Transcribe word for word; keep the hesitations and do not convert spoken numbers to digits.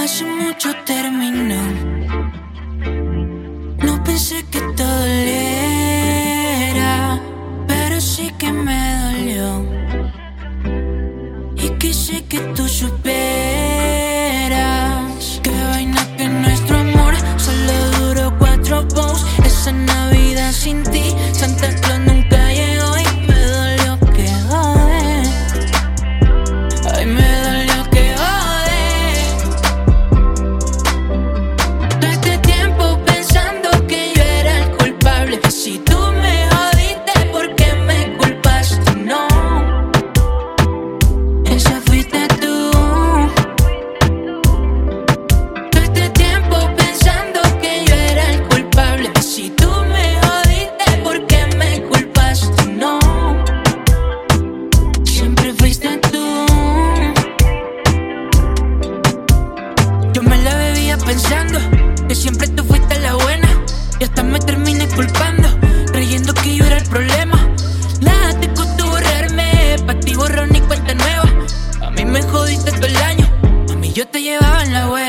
hace mucho terminó. No pensé que te doliera, pero sí que me dolió. Y quise que tú supieras que vaina que nuestro amor solo duró cuatro posts. Esa Navidad sin ti, Santa Claus nunca llegó y me dolió que jode. Ay, me dolió que jode. Todo este tiempo pensando que yo era el culpable. Si tú me jodiste, ¿por qué me culpaste? No, esa fuiste tú. Todo este tiempo pensando que yo era el culpable. Si tú me jodiste, ¿por qué me culpaste? No, siempre fuiste tú. Yo me la bebía pensando que siempre tú fuiste la buena, y hasta me terminé culpando, creyendo que yo era el problema. Nada te costó borrarme, pa' ti borrón y cuenta nueva. A mí me jodiste todo el año, a mí yo te llevaba en la web.